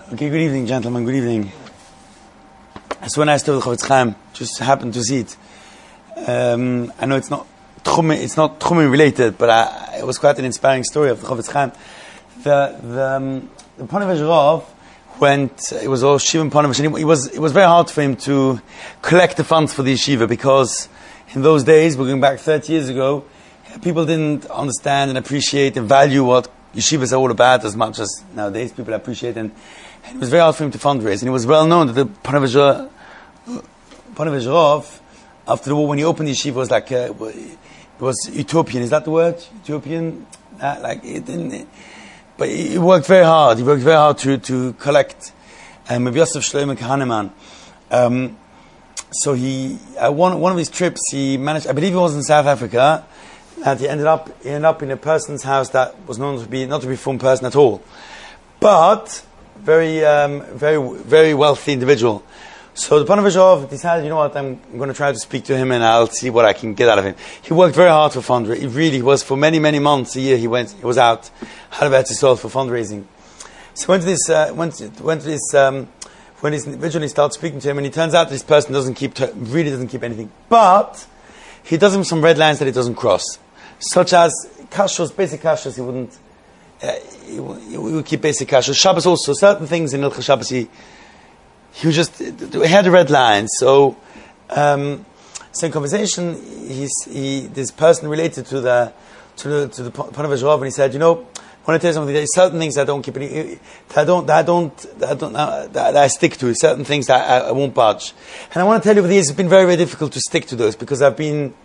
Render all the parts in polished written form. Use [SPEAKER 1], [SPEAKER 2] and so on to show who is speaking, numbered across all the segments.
[SPEAKER 1] Okay, good evening, gentlemen. Good evening. So when I started Chofetz Chaim, just happened to see it. I know it's not Tchumim related, but it was quite an inspiring story of the Chofetz Chaim. The Ponevezh Rav went. It was all Shiva and Ponevezh, and it was very hard for him to collect the funds for the yeshiva because in those days, we're going back 30 years ago, people didn't understand and appreciate and value what yeshivas are all about as much as nowadays people appreciate, and it was very hard for him to fundraise. And it was well known that the Ponevezh Rav, after the war, when he opened the yeshiva, was like it was utopian. Is that the word? Utopian? But he worked very hard. He worked very hard to collect. With Yosef Shlomo Kahneman. So he one of his trips, he managed. I believe he was in South Africa. And he ended up in a person's house that was known to be not to be from person at all, but very wealthy individual. So the Ponevezh Rav decided, you know what, I'm going to try to speak to him and I'll see what I can get out of him. He worked very hard for fundraising. He really was, for many months a year. He was out out of Eretz Yisrael for fundraising. So went to this when this individual started speaking to him, and it turns out this person really doesn't keep anything, but he does have some red lines that he doesn't cross. Such as kashrus, basic kashrus, he would keep basic kashrus. Shabbos also, certain things in Hilchos Shabbos, he had a red line. So, in conversation, this person related to the Ponevezh Rav, and he said, you know, I want to tell you something. There are certain things I don't keep, that I stick to. Certain things that I won't budge. And I want to tell you, over the years, it's been very difficult to stick to those because I've been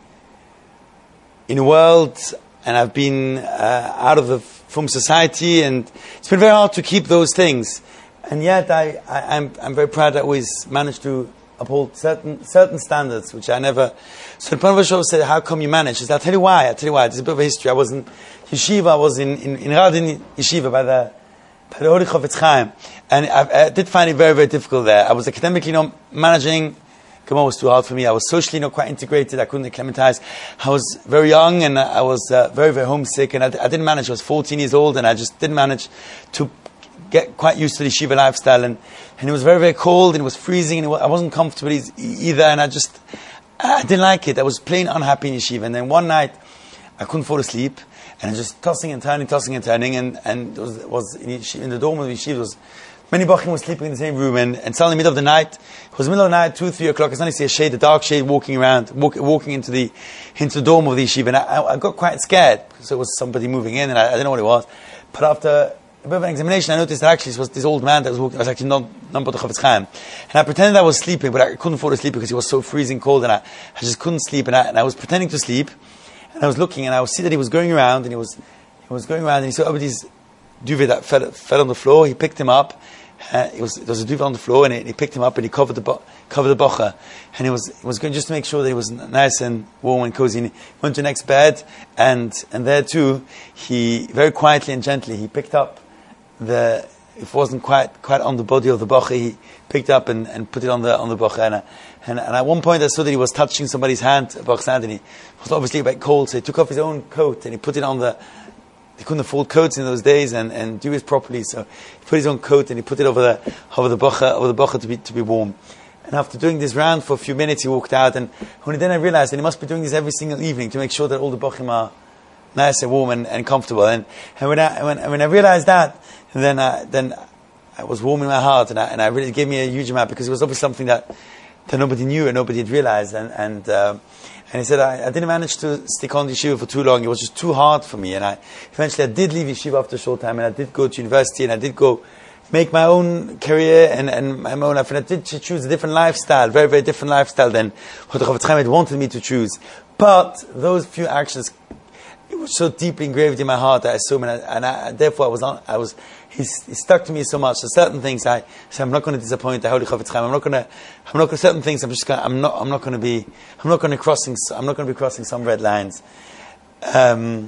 [SPEAKER 1] in a world and I've been out from society, and it's been very hard to keep those things. And yet, I'm very proud that I always managed to uphold certain standards, which I never. So the Ponevezh Rav said, "How come you managed?" I said, I'll tell you why. There's a bit of a history. I was in yeshiva. I was in Radin yeshiva by the Holy Chofetz Chaim, and I did find it very difficult there. I was academically not managing. Gemara was too hard for me. I was socially not quite integrated. I couldn't acclimatize. I was very young, and I was very homesick, and I didn't manage. I was 14 years old, and I just didn't manage to get quite used to the yeshiva lifestyle, and it was very cold, and it was freezing, and I wasn't comfortable either, and I didn't like it. I was plain unhappy in yeshiva. And then one night I couldn't fall asleep, and I was just tossing and turning, and it was in the dorm of the yeshiva, many Bachim were sleeping in the same room, and suddenly, middle of the night, it was middle of the night, 2-3 o'clock, I suddenly see a shade, a dark shade walking into the dorm of the yeshiva, and I got quite scared, because it was somebody moving in, and I didn't know what it was. But after a bit of an examination, I noticed that actually it was this old man that was walking. I was actually not the Chofetz Chaim, and I pretended I was sleeping, but I couldn't fall asleep because it was so freezing cold, and I just couldn't sleep, and I was pretending to sleep, and I was looking, and I would see that he was going around, and he was going around, and he saw everybody's duvet that fell on the floor. He picked him up. There was a duvet on the floor, and he picked him up, and he covered the bocha, and he was going just to make sure that it was nice and warm and cozy. And he went to the next bed, and there too, he very quietly and gently he picked up it wasn't quite on the body of the bocha. He picked up and put it on the bocha, and at one point I saw that he was touching somebody's hand, bocha's hand, and he was obviously a bit cold, so he took off his own coat and he put it on the. He couldn't afford coats in those days and do it properly, so he put his own coat and he put it over the bocha to be warm. And after doing this round for a few minutes, he walked out, and only then I realized that he must be doing this every single evening to make sure that all the bochim are nice and warm and comfortable. And when I realized that, then I was warm in my heart, and I really gave me a huge amount, because it was obviously something that nobody knew and nobody had realized, and he said, I didn't manage to stick on the yeshiva for too long. It was just too hard for me. And eventually I did leave yeshiva after a short time, and I did go to university, and I did go make my own career and my own life. And I did choose a different lifestyle, very different lifestyle than what the Chofetz Chaim had wanted me to choose. But those few actions, it was so deeply engraved in my heart that I saw him, and therefore he stuck to me so much. So certain things I said, I'm not going to disappoint the Holy Chofetz Chaim. I'm not going to certain things. I'm not going to be crossing some red lines. I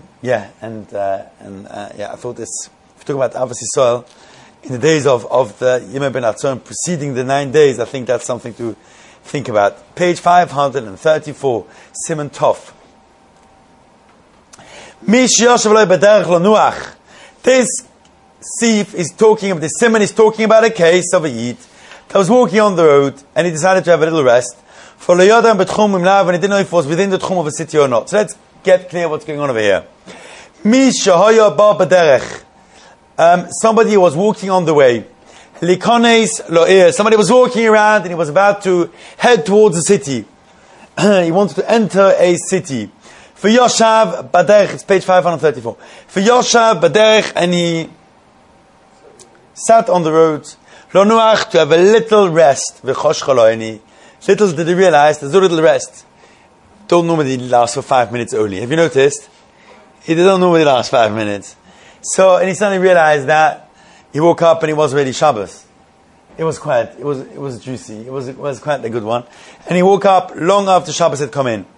[SPEAKER 1] thought this. If we talk about Avos Yisrael in the days of the Yemei Ben Atzon, preceding the 9 days, I think that's something to think about. Page 534, Siman Tov. This Sif is talking about, the Simon is talking about a case of a Yid that was walking on the road and he decided to have a little rest. For Loyodam Betchum Imlav, and he didn't know if it was within the Tchum of a city or not. So let's get clear what's going on over here. Mi Shahaya Bar Baderech. Somebody was walking on the way. Likones Lo'ir. Somebody was walking around and he was about to head towards the city. He wanted to enter a city. For Yoshav Baderech, it's page 534. For Yoshav Baderech, and he sat on the road. Lo Nuach, to have a little rest. V'chosh Choloini. Little did he realize, there's a little rest. Don't normally last for 5 minutes only. Have you noticed? It don't normally last 5 minutes. So, and he suddenly realized that he woke up and it was already Shabbos. It was juicy. It was quite a good one. And he woke up long after Shabbos had come in.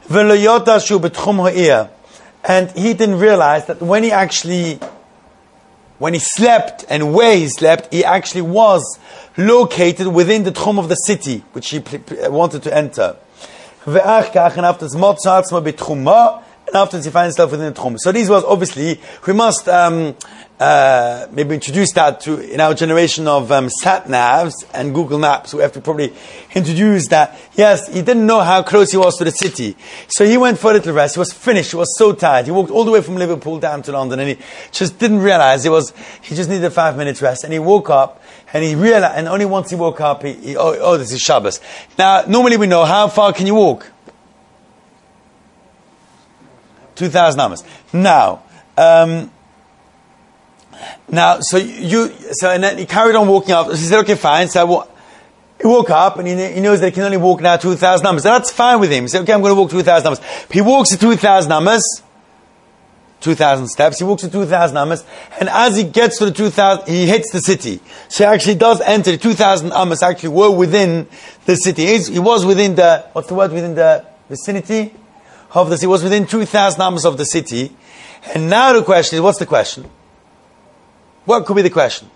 [SPEAKER 1] And he didn't realize that when he slept and where he slept, he actually was located within the tchum of the city, which he wanted to enter. And afterwards he finds himself within the tchum. So these was obviously, we must maybe introduce that to in our generation of sat-navs and Google Maps. We have to probably introduce that. Yes, he didn't know how close he was to the city. So he went for a little rest. He was finished. He was so tired. He walked all the way from Liverpool down to London and he just didn't realize he just needed 5 minutes rest. And he woke up and he realized, and only once he woke up, this is Shabbos. Now, normally we know, how far can you walk? 2,000 amas. Now, and then he carried on walking up. So he said, okay, fine. So he woke up and he knows that he can only walk now 2,000 amas. So that's fine with him. He said, okay, I'm going to walk 2,000 amas. He walks to 2,000 amas, 2,000 steps. He walks to 2,000 amas. And as he gets to the 2,000, he hits the city. So he actually does enter. The 2,000 amas actually were within the city. He was within within the vicinity of the city. He was within 2,000 amas of the city. And now the question is, what's the question? What could be the question?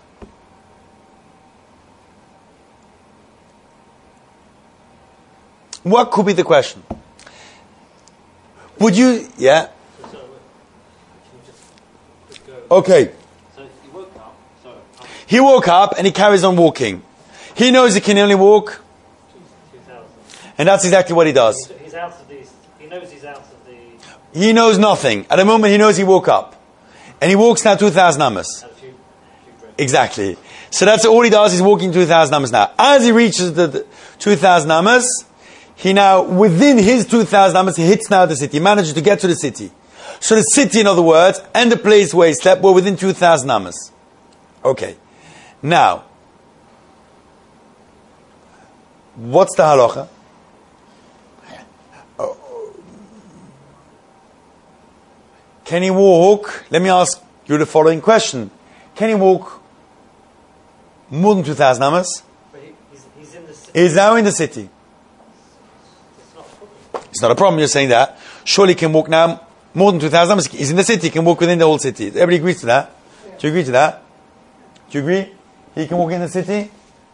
[SPEAKER 1] What could be the question? Would you, yeah? Okay.
[SPEAKER 2] So he woke up.
[SPEAKER 1] He woke up and he carries on walking. He knows he can only walk.
[SPEAKER 2] 2,000.
[SPEAKER 1] And that's exactly what he does.
[SPEAKER 2] He's out of these. He knows he's out of the.
[SPEAKER 1] He knows nothing. At the moment he knows he woke up. And he walks now 2,000 amas. Exactly. So that's all he does. He's walking 2,000 amas now. As he reaches the 2,000 amas, he now, within his 2,000 amas, he hits now the city. He manages to get to the city. So the city, in other words, and the place where he slept were within 2,000 amas. Okay. Now, what's the halacha? Can he walk? Let me ask you the following question. Can he walk more than 2,000 amas?
[SPEAKER 2] But he's in the city.
[SPEAKER 1] He's now in the city. It's not a problem, you're saying that. Surely he can walk now more than 2,000 amas. He's in the city, he can walk within the whole city. Everybody agrees to that? Yeah. Do you agree to that? Do you agree? He can walk in the city?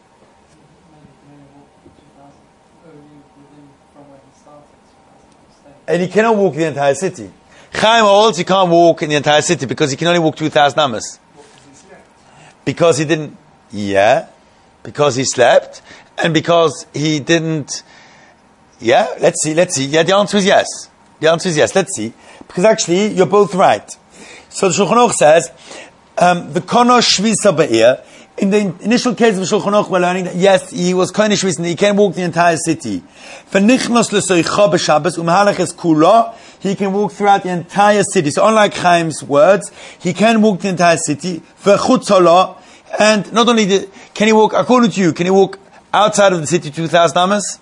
[SPEAKER 1] And he cannot walk the entire city. Chaim holds he can't walk in the entire city because he can only walk 2,000 amas. Because he didn't, because he slept, and because he didn't, let's see, yeah, the answer is yes. Let's see. Because actually, you're both right. So the Shulchan Aruch says, the kono shvisa ba'ir, in the initial case of Shulchan Aruch, we're learning that yes, he was kono shvisa, he can walk the entire city. V'nichnos l'soicha b'Shabbos, u'mehalach es kula, he can walk throughout the entire city. So unlike Chaim's words, he can walk the entire city. V'chutz ha'la, and not only can he walk, according to you, can he walk outside of the city 2,000 amas?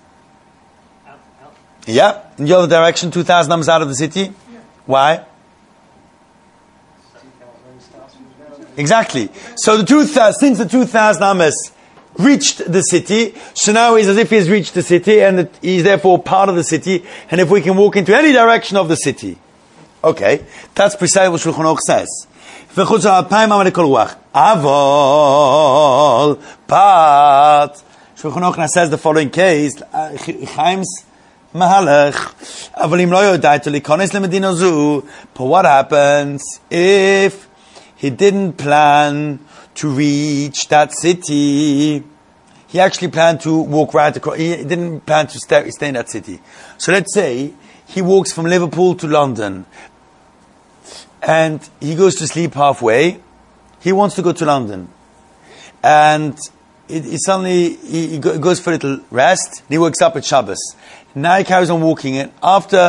[SPEAKER 1] Yeah, in the other direction, 2,000 amas out of the city. Yeah. Why? Exactly. So since the 2,000 amas reached the city, so now it's as if he's reached the city, and he's therefore part of the city. And if we can walk into any direction of the city, okay, that's precisely what Shulchan Aruch says. Avol, but Shulchan Aruch says the following case: Chaim's Mahalach. But what happens if he didn't plan to reach that city. He actually planned to walk right across. He didn't plan to stay in that city. So let's say he walks from Liverpool to London, and he goes to sleep halfway. He wants to go to London, and he suddenly goes for a little rest. And he wakes up at Shabbos. Now he carries on walking, and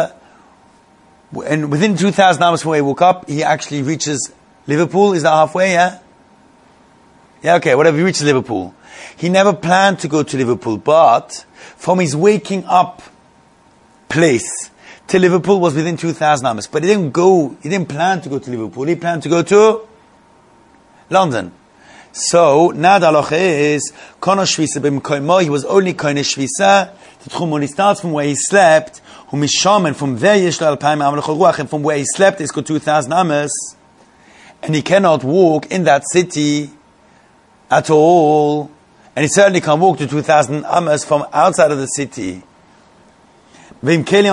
[SPEAKER 1] within 2,000 hours from where he woke up, he actually reaches Liverpool. Is that halfway? Yeah. Yeah. Okay. Whatever. He reaches Liverpool. He never planned to go to Liverpool, but from his waking up place to Liverpool was within 2,000 hours. But he didn't plan to go to Liverpool. He planned to go to London. So, now the halacha is, Kono Shvisa b'mkoimo, he was only Koine Shvisa, when he starts from where he slept, and from there, and from where he slept, it's got 2,000 amas, and he cannot walk in that city at all. And he certainly can't walk to 2,000 amas from outside of the city. And if the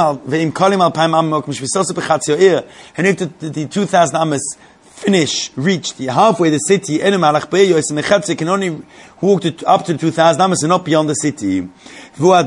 [SPEAKER 1] 2,000 amas reach the halfway the city, he can only walk up to 2,000 amas and not beyond the city. Not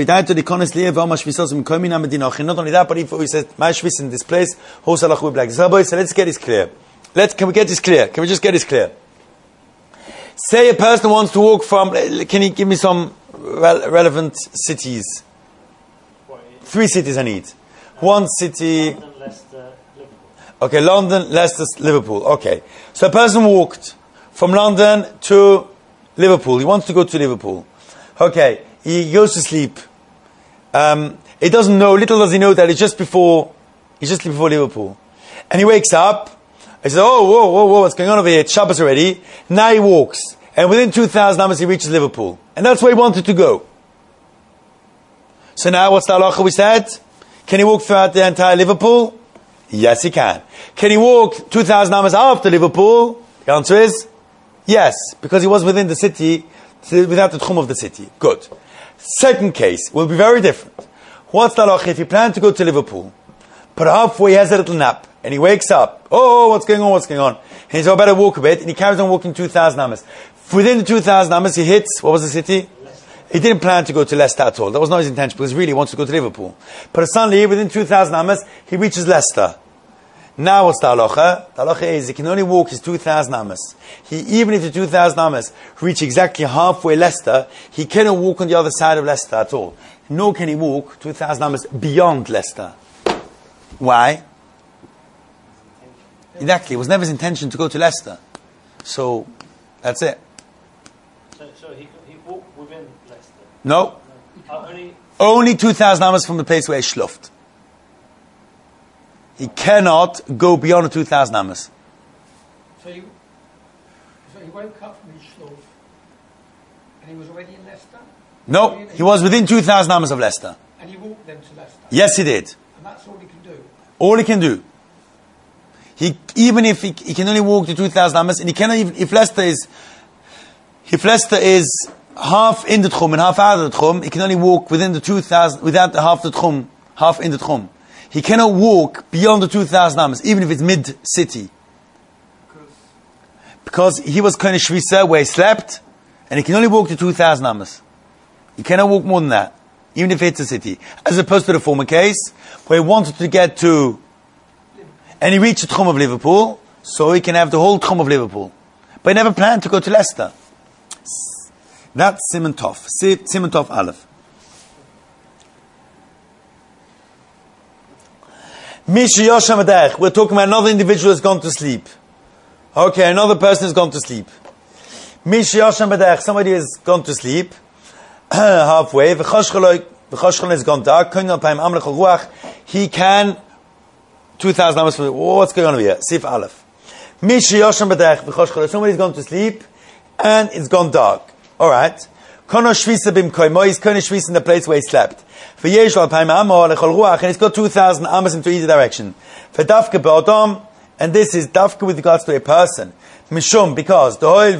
[SPEAKER 1] only that, but if he says, my shvis in this place, so let's get this clear. Can we get this clear? Can we just get this clear? Say a person wants to walk from, can you give me some relevant cities? 3 cities I need. One city.
[SPEAKER 2] London, Leicester, Liverpool.
[SPEAKER 1] Okay, London, Leicester, Liverpool. Okay. So a person walked from London to Liverpool. He wants to go to Liverpool. Okay. He goes to sleep. He doesn't know, little does he know that it's just before Liverpool. And he wakes up. He says, whoa, what's going on over here? It's Shabbos already. Now he walks. And within 2,000 hours he reaches Liverpool. And that's where he wanted to go. So now what's the halacha we said? Can he walk throughout the entire Liverpool? Yes, he can. Can he walk 2,000 hours after Liverpool? The answer is yes. Because he was within the city, without the tchum of the city. Good. Second case will be very different. What's the halacha if he planned to go to Liverpool, but halfway he has a little nap, and he wakes up. Oh, what's going on? And he says, I better walk a bit. And he carries on walking 2,000 amas. Within the 2,000 amas, he hits, what was the city?
[SPEAKER 2] Leicester.
[SPEAKER 1] He didn't plan to go to Leicester at all. That was not his intention, because really he wants to go to Liverpool. But suddenly, within 2,000 amas, he reaches Leicester. Now what's the halacha? The halacha is he can only walk his 2,000 amas. Even if the 2,000 amas reach exactly halfway Leicester, he cannot walk on the other side of Leicester at all. Nor can he walk 2,000 amas beyond Leicester. Why? Exactly. It was never his intention to go to Leicester. So, that's it.
[SPEAKER 2] So he walked within Leicester?
[SPEAKER 1] No.
[SPEAKER 2] Only
[SPEAKER 1] 2,000 amas from the place where he shluft. He cannot go beyond the 2,000 amas.
[SPEAKER 3] So he woke up from his shluff and he was already in Leicester?
[SPEAKER 1] No, he was within 2,000 amas of Leicester.
[SPEAKER 3] And he walked then to Leicester?
[SPEAKER 1] Yes, he did.
[SPEAKER 3] And that's all he can do?
[SPEAKER 1] All he can do. Even if he can only walk to 2,000 amas, and he cannot even, if Leicester is half in the tchum and half out of the tchum, he can only walk within the 2,000, without the half in the tchum. He cannot walk beyond the 2,000 amas, even if it's mid-city. Because he was kind of shvisa where he slept, and he can only walk to 2,000 amas. He cannot walk more than that, even if it's a city. As opposed to the former case, where he wanted to get to, and he reached the tchum of Liverpool, so he can have the whole tchum of Liverpool. But he never planned to go to Leicester. That's Siman Tov. Siman Tov Aleph. We're talking about another individual who has gone to sleep. Okay, another person has gone to sleep. Somebody has gone to sleep halfway. Has gone dark. He can 2,000 hours. What's going on over here? Sif Aleph. Somebody's gone to sleep and it's gone dark. All right. He's shvis in the place where he slept. And he's got 2,000 amas into either direction. And this is dafka with regards to a person. Mishum, because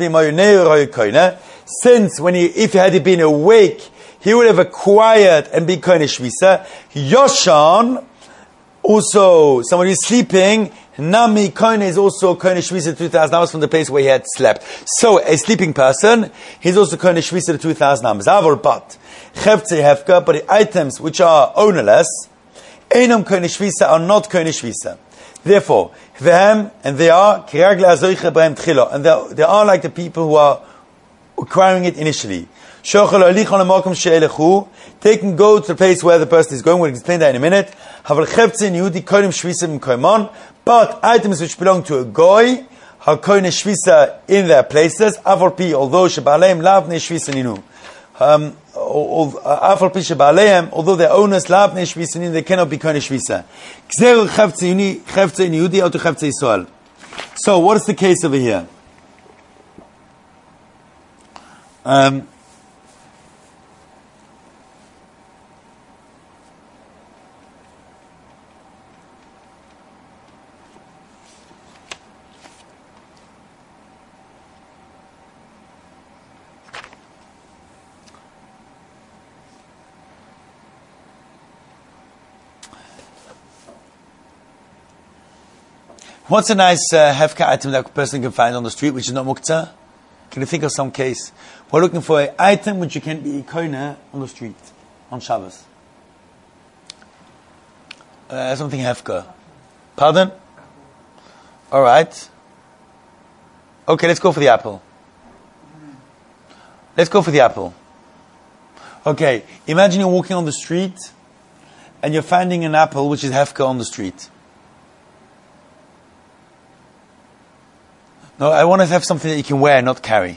[SPEAKER 1] since if he had been awake, he would have acquired and been koine shvisa. Yoshan, Also, somebody is sleeping. Nami koine is also koine shvisa 2,000 hours from the place where he had slept. So, a sleeping person, he's also koine shvisa 2,000 hours. Avol but chevtze hefka, but the items which are ownerless, einam koine shvisa are not koine shvisa. Therefore, vehem, and they are kiragle azoiche b'hem tchilo, and they are like the people who are acquiring it initially. They can go to the place where the person is going. We'll explain that in a minute. But items which belong to a goy are koine shvisa in their places. Although although their owners they cannot be koine shvisa. So, what is the case over here? What's a nice hefka item that a person can find on the street which is not muktzah? Can you think of some case? We're looking for an item which you can be koine on the street, on Shabbos. Something hefka. Pardon? Alright. Okay, let's go for the apple. Let's go for the apple. Okay, imagine you're walking on the street and you're finding an apple which is hefka on the street. No, I want to have something that you can wear, not carry.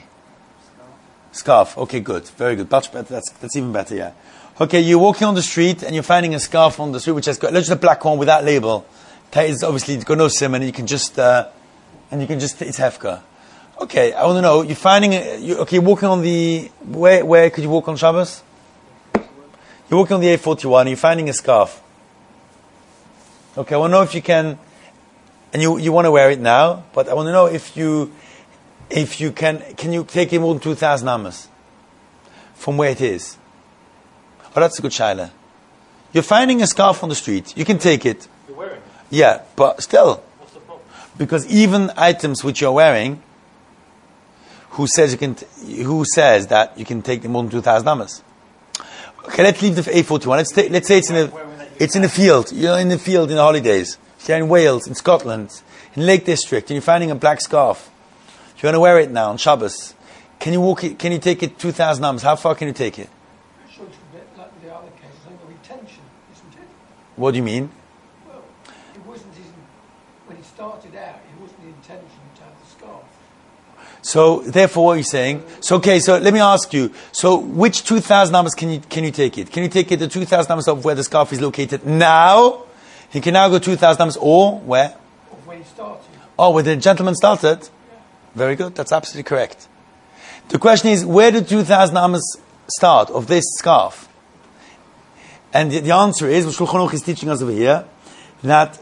[SPEAKER 1] Scarf. Okay, good. Very good. Much better. That's even better, yeah. Okay, you're walking on the street and you're finding a scarf on the street which has got, let's just a black one with that label. That is obviously, it's got no sim and you can just, it's hefka. Okay, I want to know, you're finding, you're walking on the, where could you walk on Shabbos? You're walking on the A41, you're finding a scarf. Okay, I want to know if you can, and you want to wear it now, but I want to know if you can you take it more than 2,000 amas from where it is? Oh, that's a good shaila. You're finding a scarf on the street. You can take it.
[SPEAKER 2] You're wearing it?
[SPEAKER 1] Yeah, but still.
[SPEAKER 2] What's the problem?
[SPEAKER 1] Because even items which you're wearing, who says that you can take them more than 2,000 amas? Okay, let's leave the A41. Let's say it's in the field. You're in the field in the holidays. You're in Wales, in Scotland, in Lake District, and you're finding a black scarf. You want to wear it now on Shabbos. Can you take it 2,000 ams? How far can you take it?
[SPEAKER 3] Sure, it's a bit like the other cases, I think of retention, isn't it?
[SPEAKER 1] What do you mean?
[SPEAKER 3] Well, it wasn't when he started out, it wasn't the intention to have the scarf.
[SPEAKER 1] So, therefore, what are you saying? So, okay, so let me ask you. So, which 2,000 ams can you take it? Can you take it the 2,000 ams of where the scarf is located now? He can now go 2,000 ams, or where?
[SPEAKER 3] Or when he started.
[SPEAKER 1] Oh, where the gentleman started? Yeah. Very good, that's absolutely correct. The question is, where did 2,000 ams start of this scarf? And the answer is, what Shulchan Aruch is teaching us over here, that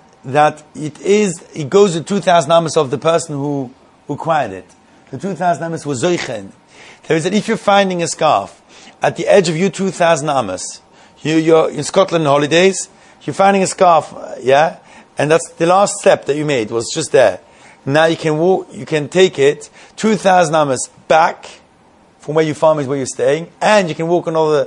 [SPEAKER 1] it goes to 2,000 ams of the person who acquired it. The 2,000 ams was zoichen. There is that if you're finding a scarf at the edge of your 2,000 ams, you're in Scotland on holidays, you're finding a scarf, yeah? And that's the last step that you made, was just there. Now you can take it 2,000 amos back from where you found is where you're staying, and you can walk another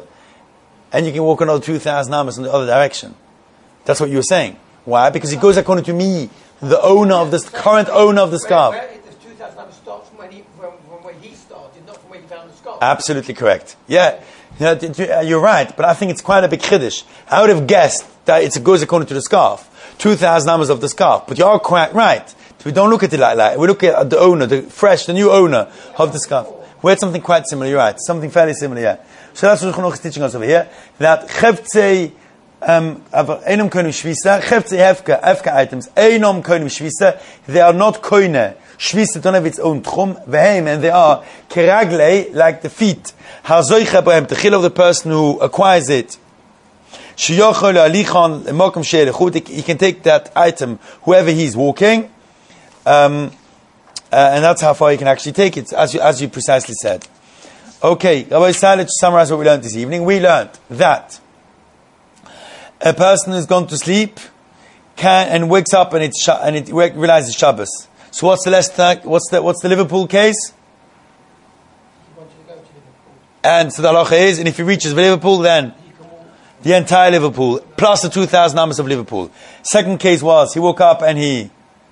[SPEAKER 1] 2,000 amos in the other direction. That's what you were saying. Why? Because it goes according to me, the owner of this, current owner of the scarf.
[SPEAKER 3] Where the 2,000 amos starts from where he started, not from where he found the scarf.
[SPEAKER 1] Absolutely correct. Yeah. You're right, but I think it's quite a big chiddush. I would have guessed that it goes according to the scarf. 2,000 amos of the scarf. But you are quite right. We don't look at it like that. We look at the owner, the new owner of the scarf. We had something quite similar, you're right. Something fairly similar, yeah. So that's what Shulchan Aruch is teaching us over here. That chevtzei, einam koinim shvisa, chevtzei hefka items, einam koinim shvisa, they are not koine. Shvisa don't have its own tchum, vehem, and they are keraglei, like the feet. Hazoicha bohem, the chil of the person who acquires it. He can take that item wherever he's walking, and that's how far you can actually take it, as you precisely said. Okay, Rabbi Yisrael, to summarize what we learned this evening, we learned that a person who's gone to sleep and wakes up and it realizes Shabbos. So what's the Leicester? What's the Liverpool case?
[SPEAKER 3] He wanted to go to Liverpool.
[SPEAKER 1] And so the halacha is, and if he reaches Liverpool, then
[SPEAKER 3] He can walk.
[SPEAKER 1] the entire Liverpool plus the 2,000 amas of Liverpool. Second case was he woke up and he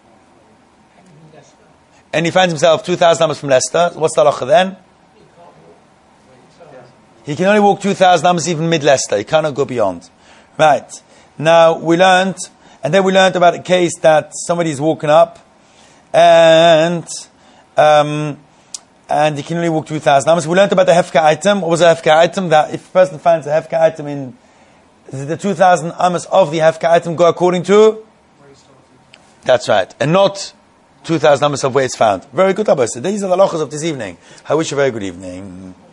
[SPEAKER 1] finds himself 2,000 amas from Leicester. What's the halacha then?
[SPEAKER 3] He can't walk.
[SPEAKER 1] He can only walk 2,000 amas even mid Leicester. He cannot go beyond. Right. Now we learned about a case that somebody's woken up and he can only walk 2,000 amas. We learned about the hefka item. What was the hefka item? That if a person finds a hefka item in the 2,000 amas of the hefka item go according to? That's right. And not 2,000 amas of where it's found. Very good, Abbas. These are the halachas of this evening. I wish you a very good evening.